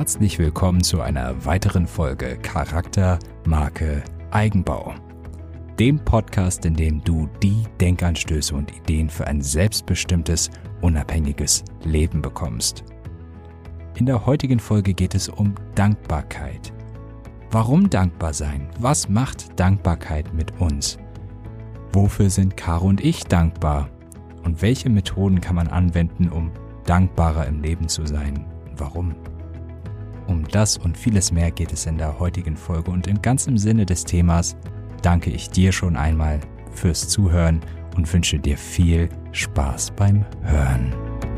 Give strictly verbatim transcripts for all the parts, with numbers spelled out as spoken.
Herzlich willkommen zu einer weiteren Folge Charakter, Marke, Eigenbau. Dem Podcast, in dem du die Denkanstöße und Ideen für ein selbstbestimmtes, unabhängiges Leben bekommst. In der heutigen Folge geht es um Dankbarkeit. Warum dankbar sein? Was macht Dankbarkeit mit uns? Wofür sind Caro und ich dankbar? Und welche Methoden kann man anwenden, um dankbarer im Leben zu sein? Warum? Um das und vieles mehr geht es in der heutigen Folge und im ganzen Sinne des Themas danke ich dir schon einmal fürs Zuhören und wünsche dir viel Spaß beim Hören.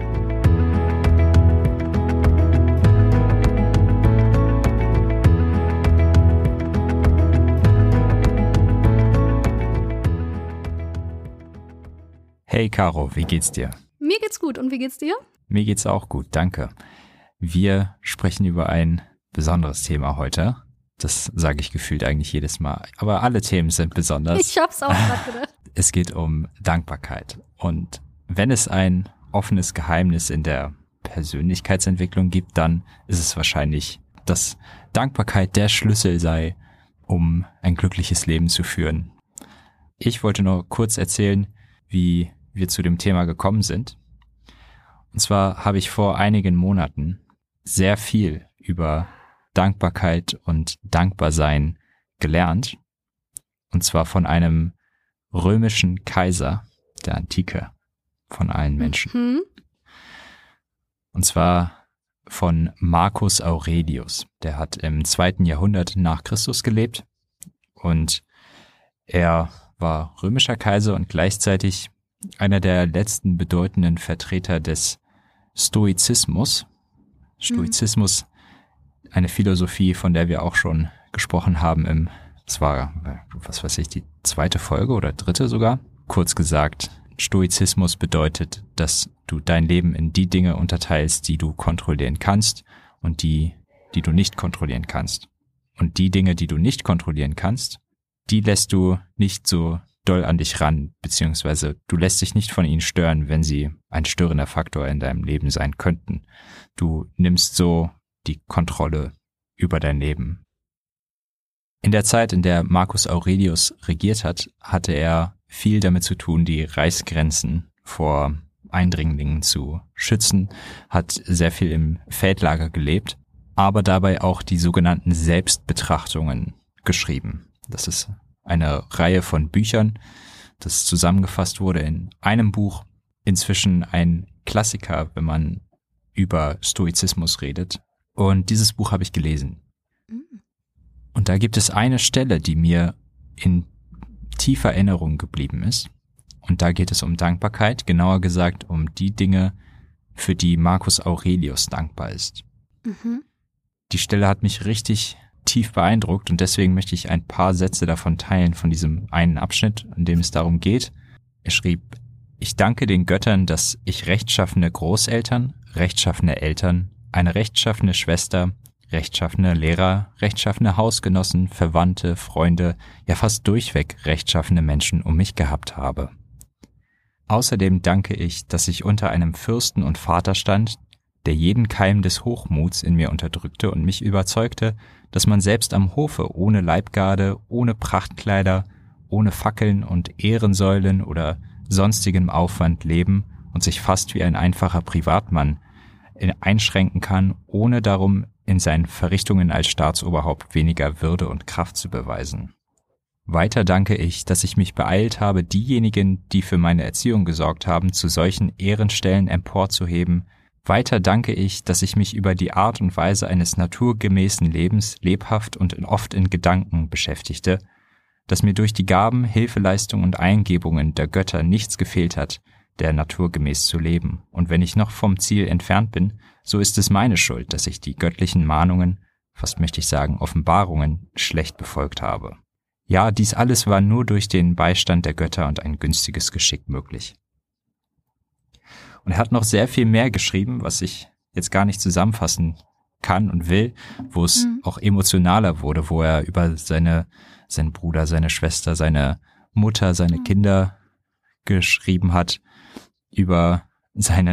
Hey Caro, wie geht's dir? Mir geht's gut und wie geht's dir? Mir geht's auch gut, danke. Wir sprechen über ein besonderes Thema heute. Das sage ich gefühlt eigentlich jedes Mal. Aber alle Themen sind besonders. Ich hab's auch gerade gedacht. Es geht um Dankbarkeit. Und wenn es ein offenes Geheimnis in der Persönlichkeitsentwicklung gibt, dann ist es wahrscheinlich, dass Dankbarkeit der Schlüssel sei, um ein glückliches Leben zu führen. Ich wollte nur kurz erzählen, wie wir zu dem Thema gekommen sind. Und zwar habe ich vor einigen Monaten sehr viel über Dankbarkeit und Dankbarsein gelernt. Und zwar von einem römischen Kaiser der Antike, von allen Menschen. Mhm. Und zwar von Marcus Aurelius. Der hat im zweiten Jahrhundert nach Christus gelebt und er war römischer Kaiser und gleichzeitig einer der letzten bedeutenden Vertreter des Stoizismus. Stoizismus, eine Philosophie, von der wir auch schon gesprochen haben im, es war, was weiß ich, die zweite Folge oder dritte sogar. Kurz gesagt, Stoizismus bedeutet, dass du dein Leben in die Dinge unterteilst, die du kontrollieren kannst und die, die du nicht kontrollieren kannst. Und die Dinge, die du nicht kontrollieren kannst, die lässt du nicht so doll an dich ran, beziehungsweise du lässt dich nicht von ihnen stören, wenn sie ein störender Faktor in deinem Leben sein könnten. Du nimmst so die Kontrolle über dein Leben. In der Zeit, in der Marcus Aurelius regiert hat, hatte er viel damit zu tun, die Reichsgrenzen vor Eindringlingen zu schützen, hat sehr viel im Feldlager gelebt, aber dabei auch die sogenannten Selbstbetrachtungen geschrieben. Das ist eine Reihe von Büchern, das zusammengefasst wurde in einem Buch. Inzwischen ein Klassiker, wenn man über Stoizismus redet. Und dieses Buch habe ich gelesen. Und da gibt es eine Stelle, die mir in tiefer Erinnerung geblieben ist. Und da geht es um Dankbarkeit, genauer gesagt um die Dinge, für die Marcus Aurelius dankbar ist. Mhm. Die Stelle hat mich richtig tief beeindruckt und deswegen möchte ich ein paar Sätze davon teilen, von diesem einen Abschnitt, in dem es darum geht. Er schrieb: Ich danke den Göttern, dass ich rechtschaffene Großeltern, rechtschaffene Eltern, eine rechtschaffene Schwester, rechtschaffene Lehrer, rechtschaffene Hausgenossen, Verwandte, Freunde, ja fast durchweg rechtschaffene Menschen um mich gehabt habe. Außerdem danke ich, dass ich unter einem Fürsten und Vater stand, der jeden Keim des Hochmuts in mir unterdrückte und mich überzeugte, dass man selbst am Hofe ohne Leibgarde, ohne Prachtkleider, ohne Fackeln und Ehrensäulen oder sonstigem Aufwand leben und sich fast wie ein einfacher Privatmann einschränken kann, ohne darum in seinen Verrichtungen als Staatsoberhaupt weniger Würde und Kraft zu beweisen. Weiter danke ich, dass ich mich beeilt habe, diejenigen, die für meine Erziehung gesorgt haben, zu solchen Ehrenstellen emporzuheben. Weiter danke ich, dass ich mich über die Art und Weise eines naturgemäßen Lebens lebhaft und oft in Gedanken beschäftigte, dass mir durch die Gaben, Hilfeleistung und Eingebungen der Götter nichts gefehlt hat, der naturgemäß zu leben. Und wenn ich noch vom Ziel entfernt bin, so ist es meine Schuld, dass ich die göttlichen Mahnungen, fast möchte ich sagen Offenbarungen, schlecht befolgt habe. Ja, dies alles war nur durch den Beistand der Götter und ein günstiges Geschick möglich. Und er hat noch sehr viel mehr geschrieben, was ich jetzt gar nicht zusammenfassen kann und will, wo es mhm. auch emotionaler wurde, wo er über seine, seinen Bruder, seine Schwester, seine Mutter, seine mhm. Kinder geschrieben hat, über seinen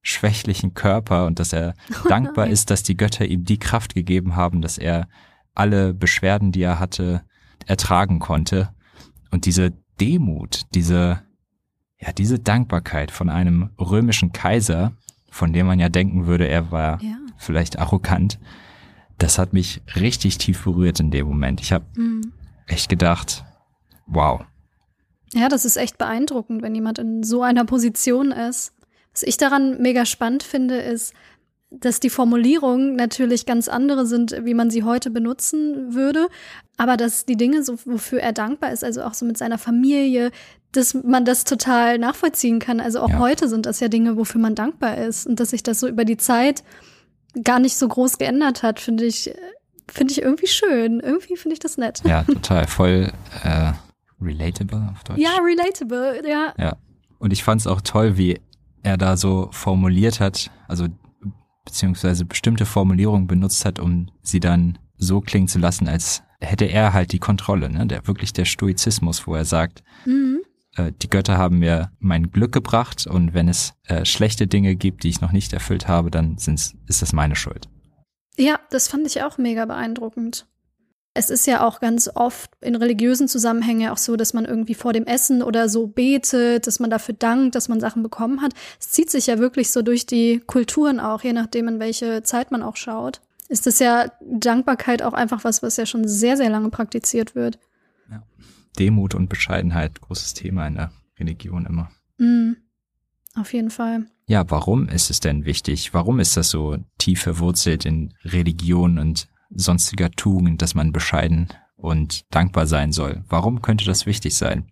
schwächlichen Körper und dass er Oh dankbar nein. ist, dass die Götter ihm die Kraft gegeben haben, dass er alle Beschwerden, die er hatte, ertragen konnte. Und diese Demut, diese, ja, diese Dankbarkeit von einem römischen Kaiser, von dem man ja denken würde, er war Ja. vielleicht arrogant, das hat mich richtig tief berührt in dem Moment. Ich habe Mhm. echt gedacht, wow. Ja, das ist echt beeindruckend, wenn jemand in so einer Position ist. Was ich daran mega spannend finde, ist, dass die Formulierungen natürlich ganz andere sind, wie man sie heute benutzen würde, aber dass die Dinge, so wofür er dankbar ist, also auch so mit seiner Familie, dass man das total nachvollziehen kann. Also auch Ja. heute sind das ja Dinge, wofür man dankbar ist, und dass sich das so über die Zeit gar nicht so groß geändert hat, finde ich, finde ich irgendwie schön. Irgendwie finde ich das nett. Ja, total, voll äh, relatable auf Deutsch. Ja, relatable, ja. Ja. Und ich fand es auch toll, wie er da so formuliert hat, also beziehungsweise bestimmte Formulierungen benutzt hat, um sie dann so klingen zu lassen, als hätte er halt die Kontrolle, ne? Der wirklich der Stoizismus, wo er sagt, Mhm. äh, die Götter haben mir mein Glück gebracht und wenn es äh, schlechte Dinge gibt, die ich noch nicht erfüllt habe, dann sind's, ist das meine Schuld. Ja, das fand ich auch mega beeindruckend. Es ist ja auch ganz oft in religiösen Zusammenhängen auch so, dass man irgendwie vor dem Essen oder so betet, dass man dafür dankt, dass man Sachen bekommen hat. Es zieht sich ja wirklich so durch die Kulturen auch, je nachdem, in welche Zeit man auch schaut. Ist das ja Dankbarkeit auch einfach was, was ja schon sehr, sehr lange praktiziert wird. Ja. Demut und Bescheidenheit, großes Thema in der Religion immer. Mhm. Auf jeden Fall. Ja, warum ist es denn wichtig? Warum ist das so tief verwurzelt in Religion und sonstiger Tugend, dass man bescheiden und dankbar sein soll? Warum könnte das wichtig sein?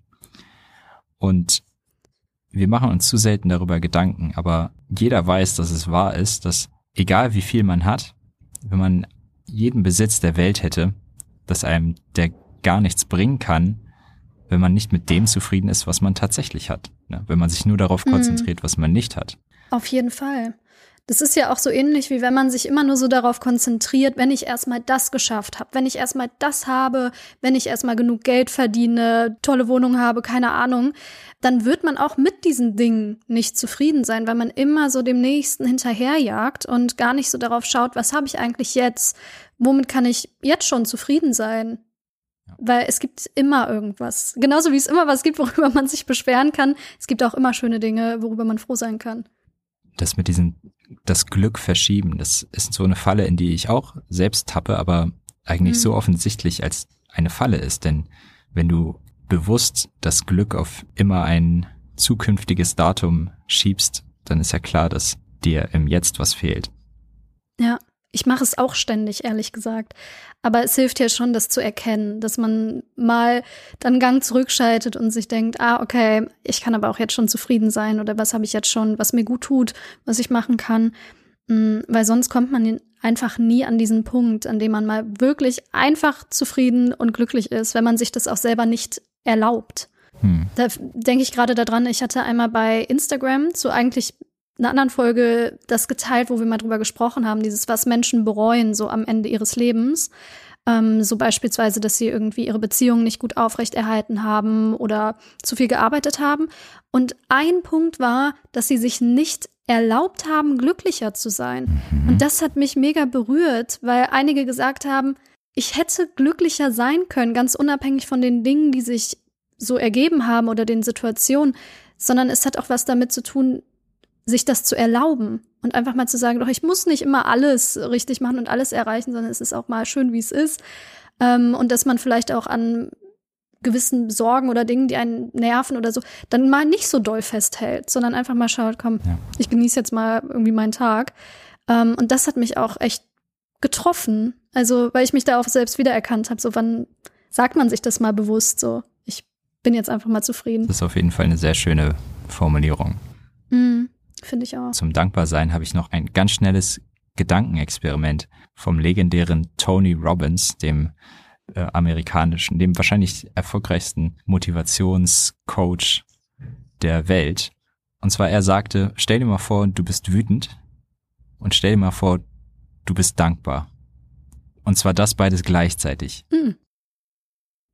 Und wir machen uns zu selten darüber Gedanken, aber jeder weiß, dass es wahr ist, dass egal wie viel man hat, wenn man jeden Besitz der Welt hätte, dass einem der gar nichts bringen kann, wenn man nicht mit dem zufrieden ist, was man tatsächlich hat. Ne? Wenn man sich nur darauf konzentriert, was man nicht hat. Auf jeden Fall. Das ist ja auch so ähnlich, wie wenn man sich immer nur so darauf konzentriert, wenn ich erstmal das geschafft habe, wenn ich erstmal das habe, wenn ich erstmal genug Geld verdiene, tolle Wohnung habe, keine Ahnung, dann wird man auch mit diesen Dingen nicht zufrieden sein, weil man immer so dem Nächsten hinterherjagt und gar nicht so darauf schaut, was habe ich eigentlich jetzt, womit kann ich jetzt schon zufrieden sein? Ja. Weil es gibt immer irgendwas. Genauso wie es immer was gibt, worüber man sich beschweren kann, es gibt auch immer schöne Dinge, worüber man froh sein kann. Das mit diesem, das Glück verschieben, das ist so eine Falle, in die ich auch selbst tappe, aber eigentlich Mhm. so offensichtlich als eine Falle ist. Denn wenn du bewusst das Glück auf immer ein zukünftiges Datum schiebst, dann ist ja klar, dass dir im Jetzt was fehlt. Ja, ich mache es auch ständig, ehrlich gesagt. Aber es hilft ja schon, das zu erkennen, dass man mal dann einen Gang zurückschaltet und sich denkt, ah, okay, ich kann aber auch jetzt schon zufrieden sein oder was habe ich jetzt schon, was mir gut tut, was ich machen kann. Weil sonst kommt man einfach nie an diesen Punkt, an dem man mal wirklich einfach zufrieden und glücklich ist, wenn man sich das auch selber nicht erlaubt. Hm. Da denke ich gerade daran, ich hatte einmal bei Instagram zu eigentlich einer anderen Folge das geteilt, wo wir mal drüber gesprochen haben, dieses, was Menschen bereuen, so am Ende ihres Lebens. Ähm, so beispielsweise, dass sie irgendwie ihre Beziehungen nicht gut aufrechterhalten haben oder zu viel gearbeitet haben. Und ein Punkt war, dass sie sich nicht erlaubt haben, glücklicher zu sein. Mhm. Und das hat mich mega berührt, weil einige gesagt haben, ich hätte glücklicher sein können, ganz unabhängig von den Dingen, die sich so ergeben haben oder den Situationen, sondern es hat auch was damit zu tun, sich das zu erlauben und einfach mal zu sagen, doch, ich muss nicht immer alles richtig machen und alles erreichen, sondern es ist auch mal schön, wie es ist. Ähm, und dass man vielleicht auch an gewissen Sorgen oder Dingen, die einen nerven oder so, dann mal nicht so doll festhält, sondern einfach mal schaut, komm, Ja. ich genieße jetzt mal irgendwie meinen Tag. Ähm, und das hat mich auch echt getroffen. Also, weil ich mich da auch selbst wiedererkannt habe. So, wann sagt man sich das mal bewusst so? Ich bin jetzt einfach mal zufrieden. Das ist auf jeden Fall eine sehr schöne Formulierung. Mhm, finde ich auch. Zum Dankbarsein habe ich noch ein ganz schnelles Gedankenexperiment vom legendären Tony Robbins, dem äh, amerikanischen, dem wahrscheinlich erfolgreichsten Motivationscoach der Welt. Und zwar er sagte, stell dir mal vor, du bist wütend und stell dir mal vor, du bist dankbar. Und zwar das beides gleichzeitig. Mhm.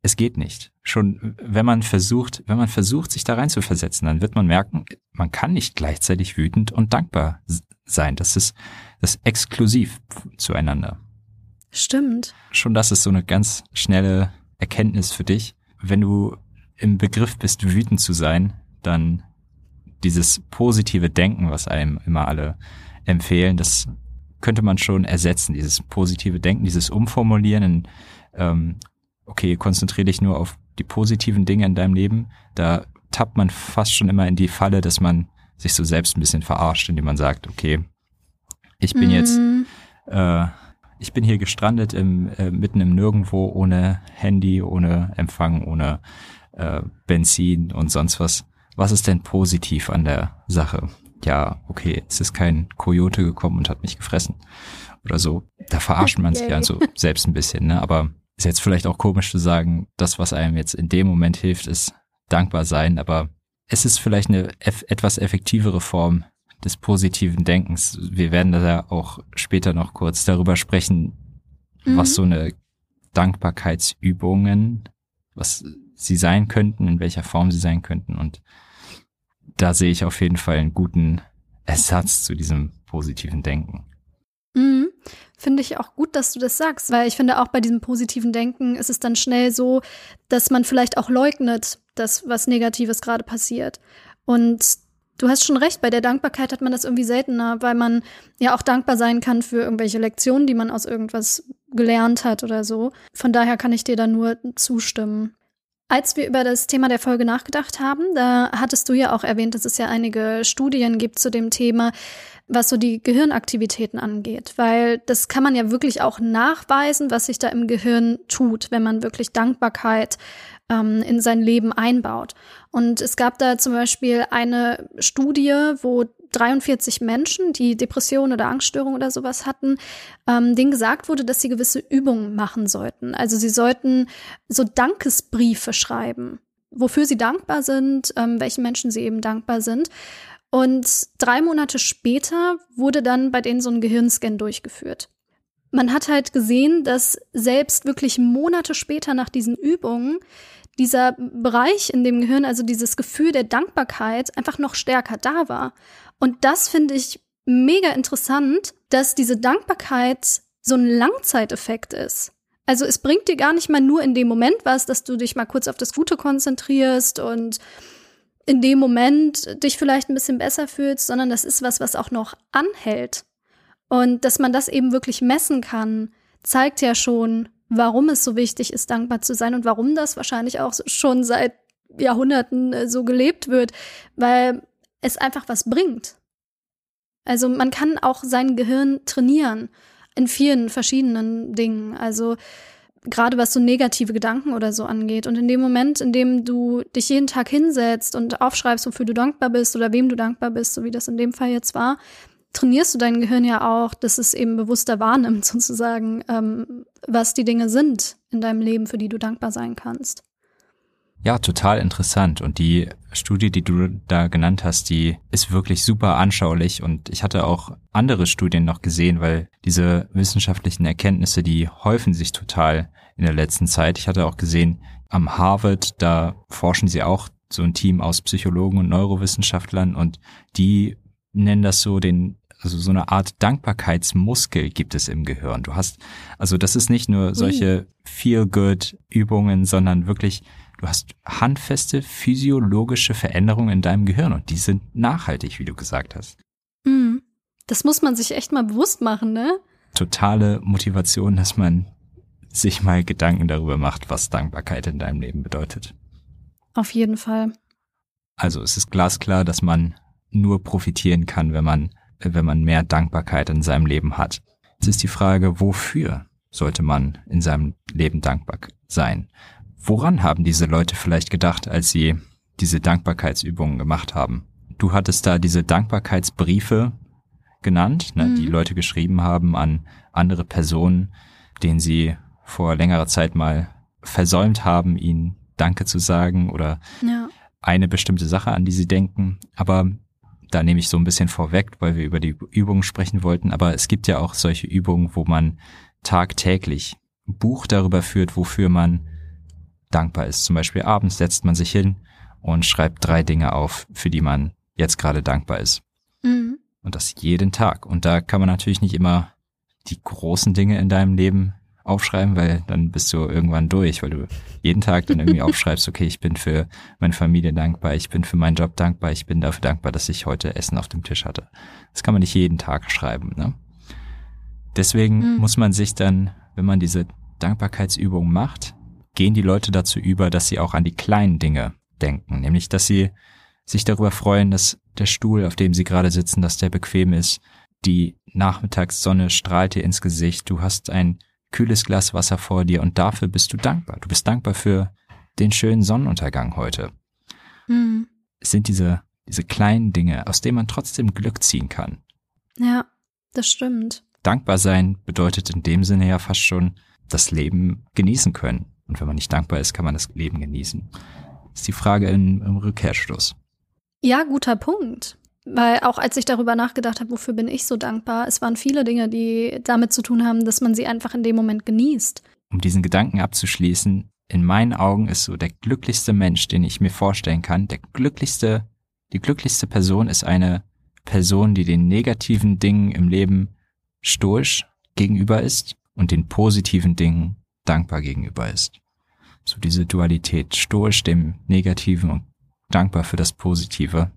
es geht nicht. Schon wenn man versucht, wenn man versucht, sich da rein zu versetzen, dann wird man merken, man kann nicht gleichzeitig wütend und dankbar sein. Das ist, das ist exklusiv zueinander. Stimmt. Schon das ist so eine ganz schnelle Erkenntnis für dich. Wenn du im Begriff bist, wütend zu sein, dann dieses positive Denken, was einem immer alle empfehlen, das könnte man schon ersetzen, dieses positive Denken, dieses Umformulieren in, ähm, okay, konzentriere dich nur auf die positiven Dinge in deinem Leben. Da tappt man fast schon immer in die Falle, dass man sich so selbst ein bisschen verarscht, indem man sagt, okay, ich bin mm. jetzt, äh, ich bin hier gestrandet im, äh, mitten im Nirgendwo, ohne Handy, ohne Empfang, ohne äh, Benzin und sonst was. Was ist denn positiv an der Sache? Ja, okay, es ist kein Kojote gekommen und hat mich gefressen oder so. Da verarscht man sich ja so selbst ein bisschen, ne? Aber ist jetzt vielleicht auch komisch zu sagen, das, was einem jetzt in dem Moment hilft, ist dankbar sein, aber es ist vielleicht eine eff- etwas effektivere Form des positiven Denkens. Wir werden da auch später noch kurz darüber sprechen, mhm. was so eine Dankbarkeitsübungen, was sie sein könnten, in welcher Form sie sein könnten, und da sehe ich auf jeden Fall einen guten Ersatz zu diesem positiven Denken. Mhm. Finde ich auch gut, dass du das sagst, weil ich finde, auch bei diesem positiven Denken ist es dann schnell so, dass man vielleicht auch leugnet, dass was Negatives gerade passiert. Und du hast schon recht, bei der Dankbarkeit hat man das irgendwie seltener, weil man ja auch dankbar sein kann für irgendwelche Lektionen, die man aus irgendwas gelernt hat oder so. Von daher kann ich dir da nur zustimmen. Als wir über das Thema der Folge nachgedacht haben, da hattest du ja auch erwähnt, dass es ja einige Studien gibt zu dem Thema, was so die Gehirnaktivitäten angeht, weil das kann man ja wirklich auch nachweisen, was sich da im Gehirn tut, wenn man wirklich Dankbarkeit ähm, in sein Leben einbaut. Und es gab da zum Beispiel eine Studie, wo dreiundvierzig Menschen, die Depressionen oder Angststörungen oder sowas hatten, ähm, denen gesagt wurde, dass sie gewisse Übungen machen sollten. Also sie sollten so Dankesbriefe schreiben, wofür sie dankbar sind, ähm, welchen Menschen sie eben dankbar sind. Und drei Monate später wurde dann bei denen so ein Gehirnscan durchgeführt. Man hat halt gesehen, dass selbst wirklich Monate später nach diesen Übungen dieser Bereich in dem Gehirn, also dieses Gefühl der Dankbarkeit, einfach noch stärker da war. Und das finde ich mega interessant, dass diese Dankbarkeit so ein Langzeiteffekt ist. Also es bringt dir gar nicht mal nur in dem Moment was, dass du dich mal kurz auf das Gute konzentrierst und in dem Moment dich vielleicht ein bisschen besser fühlst, sondern das ist was, was auch noch anhält. Und dass man das eben wirklich messen kann, zeigt ja schon, warum es so wichtig ist, dankbar zu sein und warum das wahrscheinlich auch schon seit Jahrhunderten so gelebt wird, weil es einfach was bringt. Also man kann auch sein Gehirn trainieren in vielen verschiedenen Dingen. Also gerade was so negative Gedanken oder so angeht. Und in dem Moment, in dem du dich jeden Tag hinsetzt und aufschreibst, wofür du dankbar bist oder wem du dankbar bist, so wie das in dem Fall jetzt war, trainierst du dein Gehirn ja auch, dass es eben bewusster wahrnimmt, sozusagen, ähm, was die Dinge sind in deinem Leben, für die du dankbar sein kannst. Ja, total interessant. Und die Studie, die du da genannt hast, die ist wirklich super anschaulich. Und ich hatte auch andere Studien noch gesehen, weil diese wissenschaftlichen Erkenntnisse, die häufen sich total in der letzten Zeit. Ich hatte auch gesehen, am Harvard, da forschen sie auch so ein Team aus Psychologen und Neurowissenschaftlern, und die nennen das so den, also so eine Art Dankbarkeitsmuskel gibt es im Gehirn. Du hast, also das ist nicht nur solche Feel-Good-Übungen, sondern wirklich, du hast handfeste physiologische Veränderungen in deinem Gehirn, und die sind nachhaltig, wie du gesagt hast. Mm, das muss man sich echt mal bewusst machen, ne? Totale Motivation, dass man sich mal Gedanken darüber macht, was Dankbarkeit in deinem Leben bedeutet. Auf jeden Fall. Also es ist glasklar, dass man nur profitieren kann, wenn man, wenn man mehr Dankbarkeit in seinem Leben hat. Jetzt ist die Frage, wofür sollte man in seinem Leben dankbar sein? Woran haben diese Leute vielleicht gedacht, als sie diese Dankbarkeitsübungen gemacht haben? Du hattest da diese Dankbarkeitsbriefe genannt, ne, mhm. die Leute geschrieben haben an andere Personen, denen sie vor längerer Zeit mal versäumt haben, ihnen Danke zu sagen oder ja. eine bestimmte Sache, an die sie denken. Aber da nehme ich so ein bisschen vorweg, weil wir über die Übungen sprechen wollten. Aber es gibt ja auch solche Übungen, wo man tagtäglich ein Buch darüber führt, wofür man dankbar ist. Zum Beispiel abends setzt man sich hin und schreibt drei Dinge auf, für die man jetzt gerade dankbar ist. Mhm. Und das jeden Tag. Und da kann man natürlich nicht immer die großen Dinge in deinem Leben aufschreiben, weil dann bist du irgendwann durch, weil du jeden Tag dann irgendwie aufschreibst, okay, ich bin für meine Familie dankbar, ich bin für meinen Job dankbar, ich bin dafür dankbar, dass ich heute Essen auf dem Tisch hatte. Das kann man nicht jeden Tag schreiben, ne? Deswegen mhm. muss man sich dann, wenn man diese Dankbarkeitsübung macht, gehen die Leute dazu über, dass sie auch an die kleinen Dinge denken, nämlich, dass sie sich darüber freuen, dass der Stuhl, auf dem sie gerade sitzen, dass der bequem ist, die Nachmittagssonne strahlt dir ins Gesicht, du hast ein kühles Glas Wasser vor dir und dafür bist du dankbar. Du bist dankbar für den schönen Sonnenuntergang heute. Mhm. Es sind diese, diese kleinen Dinge, aus denen man trotzdem Glück ziehen kann. Ja, das stimmt. Dankbar sein bedeutet in dem Sinne ja fast schon das Leben genießen können. Und wenn man nicht dankbar ist, kann man das Leben genießen. Das ist die Frage im, im Rückkehrschluss. Ja, guter Punkt. Weil auch als ich darüber nachgedacht habe, wofür bin ich so dankbar, es waren viele Dinge, die damit zu tun haben, dass man sie einfach in dem Moment genießt. Um diesen Gedanken abzuschließen, in meinen Augen ist so der glücklichste Mensch, den ich mir vorstellen kann, der glücklichste, die glücklichste Person ist eine Person, die den negativen Dingen im Leben stoisch gegenüber ist und den positiven Dingen dankbar gegenüber ist. So diese Dualität, stoisch dem Negativen und dankbar für das Positive.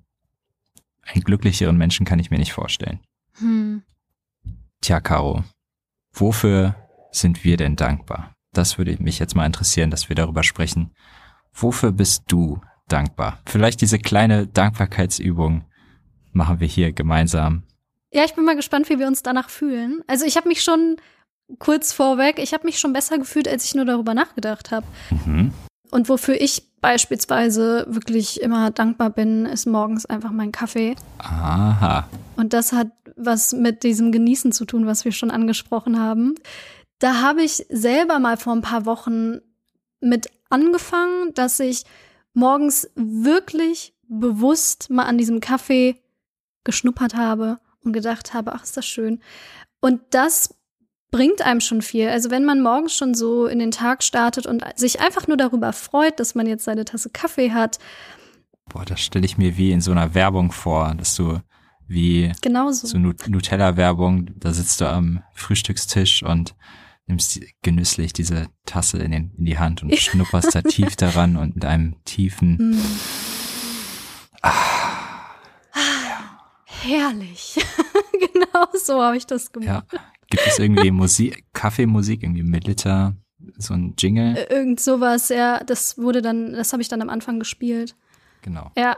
Einen glücklicheren Menschen kann ich mir nicht vorstellen. Hm. Tja, Caro, wofür sind wir denn dankbar? Das würde mich jetzt mal interessieren, dass wir darüber sprechen. Wofür bist du dankbar? Vielleicht diese kleine Dankbarkeitsübung machen wir hier gemeinsam. Ja, ich bin mal gespannt, wie wir uns danach fühlen. Also ich habe mich schon kurz vorweg, ich habe mich schon besser gefühlt, als ich nur darüber nachgedacht habe. Mhm. Und wofür ich beispielsweise wirklich immer dankbar bin, ist morgens einfach mein Kaffee. Aha. Und das hat was mit diesem Genießen zu tun, was wir schon angesprochen haben. Da habe ich selber mal vor ein paar Wochen mit angefangen, dass ich morgens wirklich bewusst mal an diesem Kaffee geschnuppert habe und gedacht habe, ach, ist das schön. Und das bringt einem schon viel. Also wenn man morgens schon so in den Tag startet und sich einfach nur darüber freut, dass man jetzt seine Tasse Kaffee hat. Boah, das stelle ich mir wie in so einer Werbung vor, dass du wie Genauso. so Nutella-Werbung, da sitzt du am Frühstückstisch und nimmst genüsslich diese Tasse in, den, in die Hand und schnupperst da tief daran und mit einem tiefen mm. ah, ja. Herrlich. Genau so habe ich das gemacht. Ja. Gibt es irgendwie Musik, Kaffeemusik, irgendwie Melitta, so ein Jingle? Irgend sowas, ja, das wurde dann, das habe ich dann am Anfang gespielt. Genau. Ja.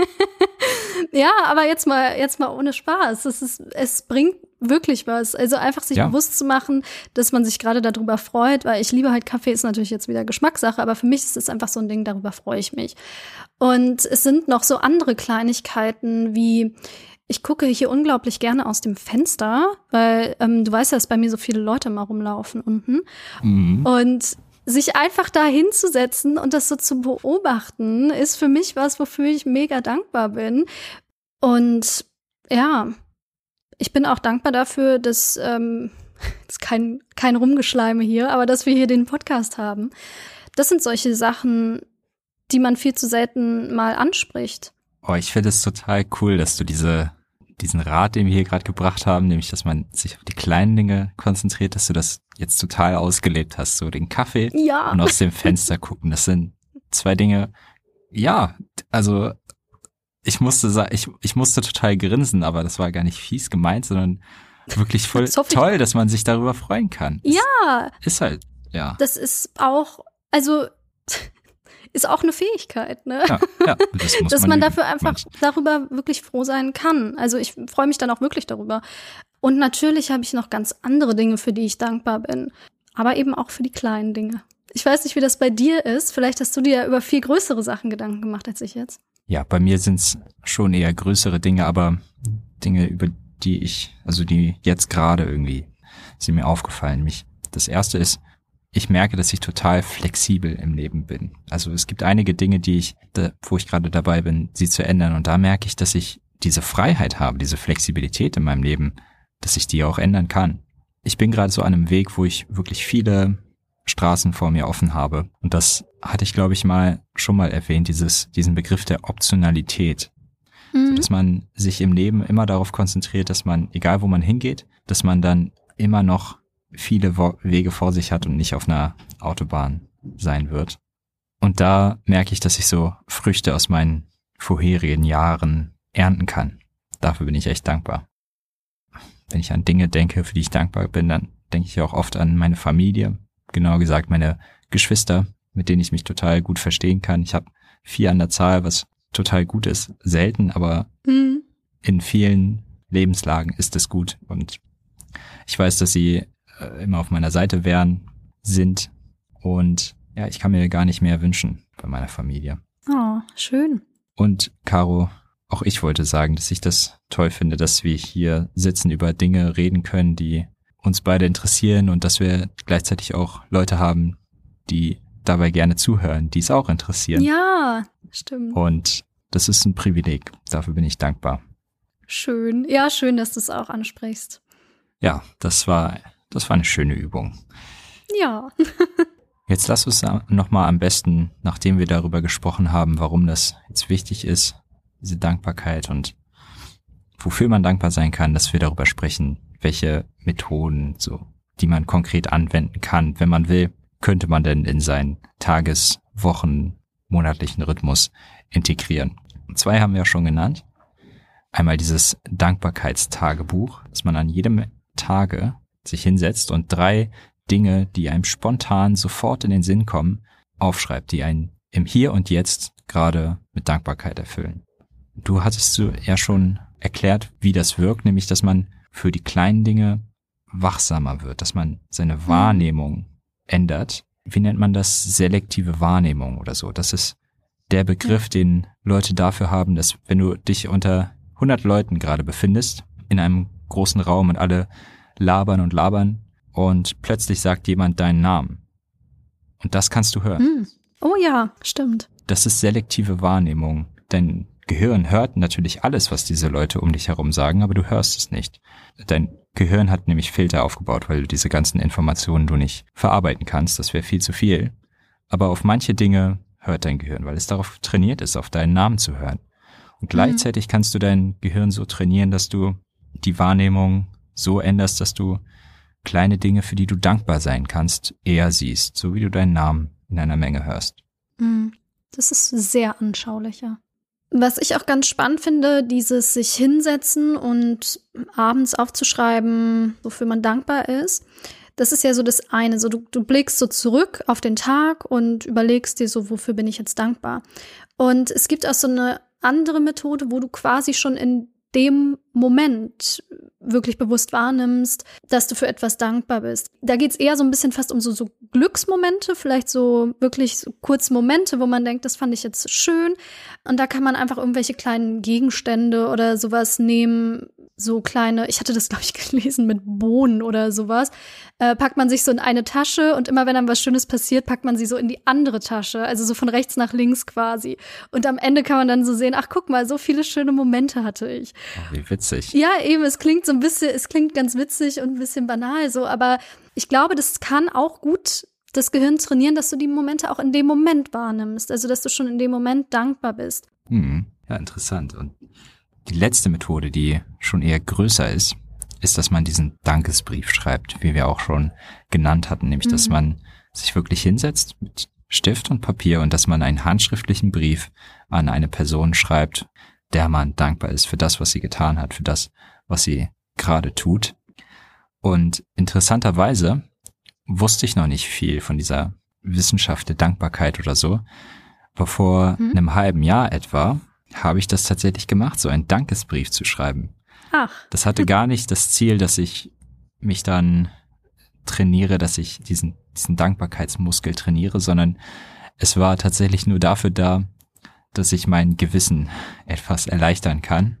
Ja, aber jetzt mal, jetzt mal ohne Spaß. Es ist, es bringt wirklich was. Also einfach sich ja. bewusst zu machen, dass man sich gerade darüber freut, weil ich liebe halt Kaffee, ist natürlich jetzt wieder Geschmackssache, aber für mich ist es einfach so ein Ding, darüber freue ich mich. Und es sind noch so andere Kleinigkeiten wie, ich gucke hier unglaublich gerne aus dem Fenster, weil ähm, du weißt ja, dass bei mir so viele Leute mal rumlaufen unten. Mhm. Und sich einfach da hinzusetzen und das so zu beobachten, ist für mich was, wofür ich mega dankbar bin. Und ja, ich bin auch dankbar dafür, dass, ähm, das ist kein, kein Rumgeschleime hier, aber dass wir hier den Podcast haben. Das sind solche Sachen, die man viel zu selten mal anspricht. Oh, ich finde es total cool, dass du diese diesen Rat, den wir hier gerade gebracht haben, nämlich, dass man sich auf die kleinen Dinge konzentriert, dass du das jetzt total ausgelebt hast, so den Kaffee ja. und aus dem Fenster gucken. Das sind zwei Dinge, ja, also ich musste sagen, ich, ich musste total grinsen, aber das war gar nicht fies gemeint, sondern wirklich voll das toll, dass man sich darüber freuen kann. Ja. Das ist halt, ja. Das ist auch, also ist auch eine Fähigkeit, ne? Ja, ja, das muss dass man, man üben. dafür einfach darüber wirklich froh sein kann. Also ich freue mich dann auch wirklich darüber. Und natürlich habe ich noch ganz andere Dinge, für die ich dankbar bin. Aber eben auch für die kleinen Dinge. Ich weiß nicht, wie das bei dir ist. Vielleicht hast du dir ja über viel größere Sachen Gedanken gemacht als ich jetzt. Ja, bei mir sind es schon eher größere Dinge, aber Dinge, über die ich, also die jetzt gerade irgendwie sind mir aufgefallen. Mich, das erste ist, ich merke, dass ich total flexibel im Leben bin. Also es gibt einige Dinge, die ich, da, wo ich gerade dabei bin, sie zu ändern. Und da merke ich, dass ich diese Freiheit habe, diese Flexibilität in meinem Leben, dass ich die auch ändern kann. Ich bin gerade so an einem Weg, wo ich wirklich viele Straßen vor mir offen habe. Und das hatte ich, glaube ich, mal schon mal erwähnt, dieses, diesen Begriff der Optionalität. Mhm. So, dass man sich im Leben immer darauf konzentriert, dass man, egal wo man hingeht, dass man dann immer noch viele Wo- Wege vor sich hat und nicht auf einer Autobahn sein wird. Und da merke ich, dass ich so Früchte aus meinen vorherigen Jahren ernten kann. Dafür bin ich echt dankbar. Wenn ich an Dinge denke, für die ich dankbar bin, dann denke ich auch oft an meine Familie, genauer gesagt meine Geschwister, mit denen ich mich total gut verstehen kann. Ich habe vier an der Zahl, was total gut ist. Selten, aber Mhm. in vielen Lebenslagen ist es gut. Und ich weiß, dass sie äh, immer auf meiner Seite wären, sind. Und ja, ich kann mir gar nicht mehr wünschen bei meiner Familie. Oh, schön. Und Caro, auch ich wollte sagen, dass ich das toll finde, dass wir hier sitzen, über Dinge reden können, die uns beide interessieren und dass wir gleichzeitig auch Leute haben, die dabei gerne zuhören, die es auch interessieren. Ja, stimmt. Und das ist ein Privileg. Dafür bin ich dankbar. Schön. Ja, schön, dass du es auch ansprichst. Ja, das war, das war eine schöne Übung. Ja. Jetzt lass uns nochmal am besten, nachdem wir darüber gesprochen haben, warum das jetzt wichtig ist, diese Dankbarkeit und wofür man dankbar sein kann, dass wir darüber sprechen, welche Methoden, so, die man konkret anwenden kann, wenn man will, könnte man denn in seinen Tages-, Wochen-, monatlichen Rhythmus integrieren. Und zwei haben wir ja schon genannt. Einmal dieses Dankbarkeitstagebuch, dass man an jedem Tage sich hinsetzt und drei Dinge, die einem spontan sofort in den Sinn kommen, aufschreibt, die einen im Hier und Jetzt gerade mit Dankbarkeit erfüllen. Du hattest du ja schon erklärt, wie das wirkt, nämlich, dass man für die kleinen Dinge wachsamer wird, dass man seine Wahrnehmung ändert. Wie nennt man das? Selektive Wahrnehmung oder so. Das ist der Begriff, den Leute dafür haben, dass wenn du dich unter hundert Leuten gerade befindest, in einem großen Raum und alle labern und labern und plötzlich sagt jemand deinen Namen. Und das kannst du hören. Hm. Oh ja, stimmt. Das ist selektive Wahrnehmung. Dein Gehirn hört natürlich alles, was diese Leute um dich herum sagen, aber du hörst es nicht. Dein Gehirn hat nämlich Filter aufgebaut, weil du diese ganzen Informationen du nicht verarbeiten kannst. Das wäre viel zu viel. Aber auf manche Dinge hört dein Gehirn, weil es darauf trainiert ist, auf deinen Namen zu hören. Und gleichzeitig kannst du dein Gehirn so trainieren, dass du die Wahrnehmung so änderst, dass du kleine Dinge, für die du dankbar sein kannst, eher siehst, so wie du deinen Namen in einer Menge hörst. Das ist sehr anschaulich, ja. Was ich auch ganz spannend finde, dieses sich hinsetzen und abends aufzuschreiben, wofür man dankbar ist, das ist ja so das eine. So, du, du blickst so zurück auf den Tag und überlegst dir so, wofür bin ich jetzt dankbar. Und es gibt auch so eine andere Methode, wo du quasi schon in dem Moment wirklich bewusst wahrnimmst, dass du für etwas dankbar bist. Da geht's eher so ein bisschen fast um so, so Glücksmomente, vielleicht so wirklich so kurze Momente, wo man denkt, das fand ich jetzt schön. Und da kann man einfach irgendwelche kleinen Gegenstände oder sowas nehmen, so kleine, ich hatte das, glaube ich, gelesen mit Bohnen oder sowas, äh, packt man sich so in eine Tasche und immer wenn dann was Schönes passiert, packt man sie so in die andere Tasche, also so von rechts nach links quasi. Und am Ende kann man dann so sehen, ach guck mal, so viele schöne Momente hatte ich. Oh, wie witzig. Ja, eben, es klingt so ein bisschen, es klingt ganz witzig und ein bisschen banal so, aber ich glaube, das kann auch gut das Gehirn trainieren, dass du die Momente auch in dem Moment wahrnimmst, also dass du schon in dem Moment dankbar bist. Hm, ja, interessant. Und die letzte Methode, die schon eher größer ist, ist, dass man diesen Dankesbrief schreibt, wie wir auch schon genannt hatten, nämlich, mhm. dass man sich wirklich hinsetzt mit Stift und Papier und dass man einen handschriftlichen Brief an eine Person schreibt, der man dankbar ist für das, was sie getan hat, für das, was sie gerade tut. Und interessanterweise wusste ich noch nicht viel von dieser Wissenschaft der Dankbarkeit oder so. Aber vor mhm. einem halben Jahr etwa habe ich das tatsächlich gemacht, so einen Dankesbrief zu schreiben. Ach. Das hatte gar nicht das Ziel, dass ich mich dann trainiere, dass ich diesen, diesen Dankbarkeitsmuskel trainiere, sondern es war tatsächlich nur dafür da, dass ich mein Gewissen etwas erleichtern kann.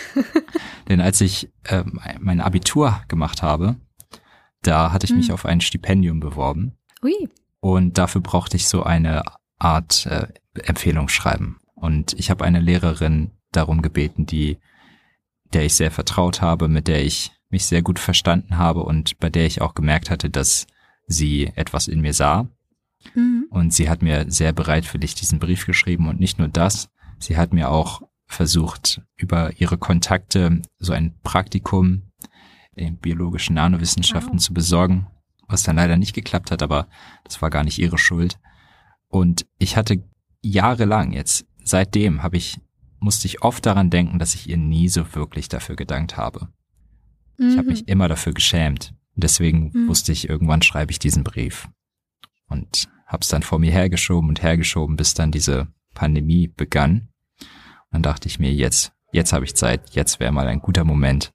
Denn als ich äh, mein Abitur gemacht habe, da hatte ich mich mhm. auf ein Stipendium beworben. Ui. Und dafür brauchte ich so eine Art äh, Empfehlungsschreiben. Und ich habe eine Lehrerin darum gebeten, die, der ich sehr vertraut habe, mit der ich mich sehr gut verstanden habe und bei der ich auch gemerkt hatte, dass sie etwas in mir sah. Mhm. Und sie hat mir sehr bereitwillig diesen Brief geschrieben und nicht nur das, sie hat mir auch versucht, über ihre Kontakte so ein Praktikum in biologischen Nanowissenschaften wow. zu besorgen, was dann leider nicht geklappt hat, aber das war gar nicht ihre Schuld. Und ich hatte jahrelang jetzt, seitdem habe ich, musste ich oft daran denken, dass ich ihr nie so wirklich dafür gedankt habe. Mhm. Ich habe mich immer dafür geschämt. Deswegen mhm. wusste ich, irgendwann schreibe ich diesen Brief. Und habe es dann vor mir hergeschoben und hergeschoben, bis dann diese Pandemie begann. Und dann dachte ich mir, jetzt, jetzt habe ich Zeit, jetzt wäre mal ein guter Moment.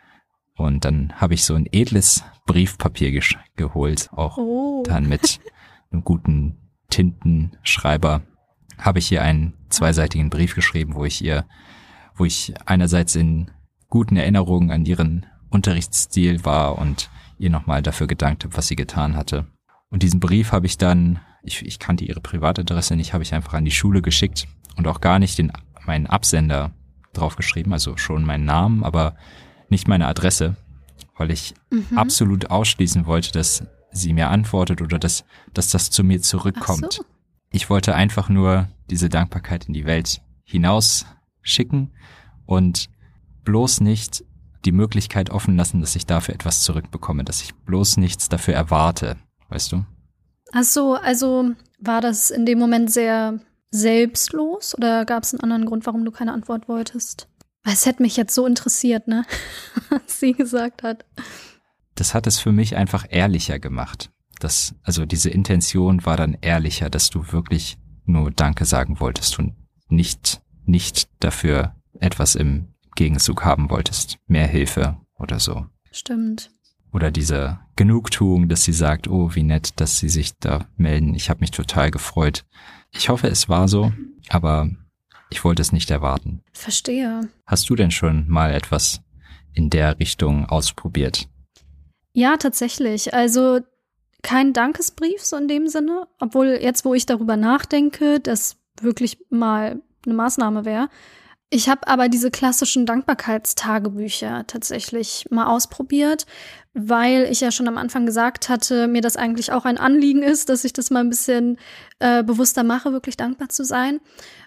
Und dann habe ich so ein edles Briefpapier gesch- geholt, auch oh. dann mit einem guten Tintenschreiber habe ich hier einen zweiseitigen Brief geschrieben, wo ich ihr, wo ich einerseits in guten Erinnerungen an ihren Unterrichtsstil war und ihr nochmal dafür gedankt habe, was sie getan hatte. Und diesen Brief habe ich dann, ich, ich kannte ihre Privatadresse nicht, habe ich einfach an die Schule geschickt und auch gar nicht den meinen Absender draufgeschrieben, also schon meinen Namen, aber nicht meine Adresse, weil ich mhm. absolut ausschließen wollte, dass sie mir antwortet oder dass, dass das zu mir zurückkommt. Ach so. Ich wollte einfach nur diese Dankbarkeit in die Welt hinaus schicken und bloß nicht die Möglichkeit offen lassen, dass ich dafür etwas zurückbekomme, dass ich bloß nichts dafür erwarte, weißt du? Ach so, also war das in dem Moment sehr selbstlos oder gab es einen anderen Grund, warum du keine Antwort wolltest? Es hätte mich jetzt so interessiert, ne, was sie gesagt hat. Das hat es für mich einfach ehrlicher gemacht. Das, also diese Intention war dann ehrlicher, dass du wirklich nur Danke sagen wolltest und nicht, nicht dafür etwas im Gegenzug haben wolltest. Mehr Hilfe oder so. Stimmt. Oder diese Genugtuung, dass sie sagt, oh, wie nett, dass sie sich da melden. Ich habe mich total gefreut. Ich hoffe, es war so, aber ich wollte es nicht erwarten. Verstehe. Hast du denn schon mal etwas in der Richtung ausprobiert? Ja, tatsächlich. Also kein Dankesbrief so in dem Sinne, obwohl jetzt, wo ich darüber nachdenke, das wirklich mal eine Maßnahme wäre. Ich habe aber diese klassischen Dankbarkeitstagebücher tatsächlich mal ausprobiert, weil ich ja schon am Anfang gesagt hatte, mir das eigentlich auch ein Anliegen ist, dass ich das mal ein bisschen äh, bewusster mache, wirklich dankbar zu sein.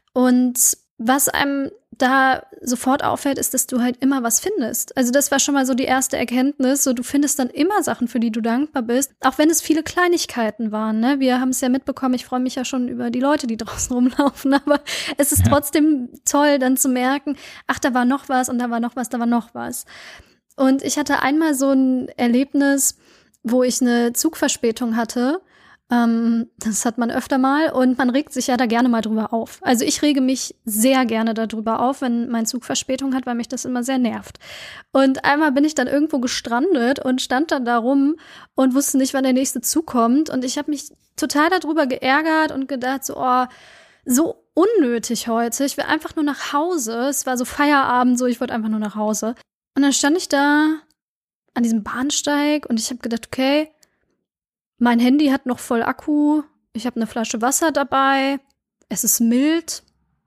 Und was einem da sofort auffällt, ist, dass du halt immer was findest. Also das war schon mal so die erste Erkenntnis. So, du findest dann immer Sachen, für die du dankbar bist, auch wenn es viele Kleinigkeiten waren. Ne? Wir haben es ja mitbekommen, ich freue mich ja schon über die Leute, die draußen rumlaufen, aber es ist ja trotzdem toll, dann zu merken, ach, da war noch was und da war noch was, da war noch was. Und ich hatte einmal so ein Erlebnis, wo ich eine Zugverspätung hatte. Ähm, das hat man öfter mal und man regt sich ja da gerne mal drüber auf. Also ich rege mich sehr gerne darüber auf, wenn mein Zug Verspätung hat, weil mich das immer sehr nervt. Und einmal bin ich dann irgendwo gestrandet und stand dann da rum und wusste nicht, wann der nächste Zug kommt. Und ich habe mich total darüber geärgert und gedacht, so, oh, so unnötig heute. Ich will einfach nur nach Hause. Es war so Feierabend, so, ich wollte einfach nur nach Hause. Und dann stand ich da an diesem Bahnsteig und ich habe gedacht, okay, mein Handy hat noch voll Akku, ich habe eine Flasche Wasser dabei, es ist mild.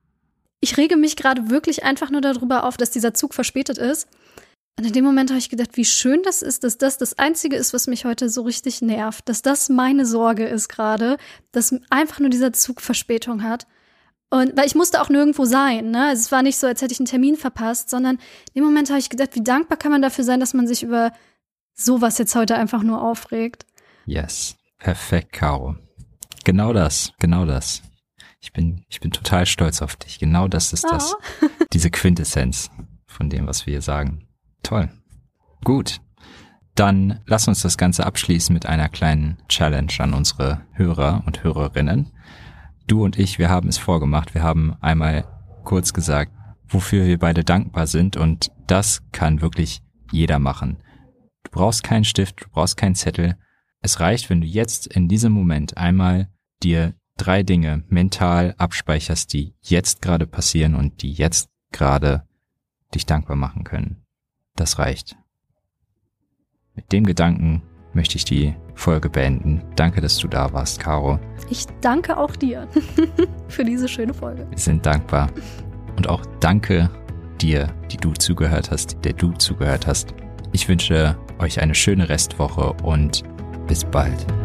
Ich rege mich gerade wirklich einfach nur darüber auf, dass dieser Zug verspätet ist. Und in dem Moment habe ich gedacht, wie schön das ist, dass das das Einzige ist, was mich heute so richtig nervt. Dass das meine Sorge ist gerade, dass einfach nur dieser Zug Verspätung hat. Und weil ich musste auch nirgendwo sein, ne? Also es war nicht so, als hätte ich einen Termin verpasst, sondern in dem Moment habe ich gedacht, wie dankbar kann man dafür sein, dass man sich über sowas jetzt heute einfach nur aufregt. Yes, perfekt, Caro. Genau das, genau das. Ich bin, ich bin total stolz auf dich. Genau das ist das, oh. diese Quintessenz von dem, was wir hier sagen. Toll. Gut, dann lass uns das Ganze abschließen mit einer kleinen Challenge an unsere Hörer und Hörerinnen. Du und ich, wir haben es vorgemacht. Wir haben einmal kurz gesagt, wofür wir beide dankbar sind und das kann wirklich jeder machen. Du brauchst keinen Stift, du brauchst keinen Zettel. Es reicht, wenn du jetzt in diesem Moment einmal dir drei Dinge mental abspeicherst, die jetzt gerade passieren und die jetzt gerade dich dankbar machen können. Das reicht. Mit dem Gedanken möchte ich die Folge beenden. Danke, dass du da warst, Caro. Ich danke auch dir für diese schöne Folge. Wir sind dankbar. Und auch danke dir, die du zugehört hast, der du zugehört hast. Ich wünsche euch eine schöne Restwoche und bis bald.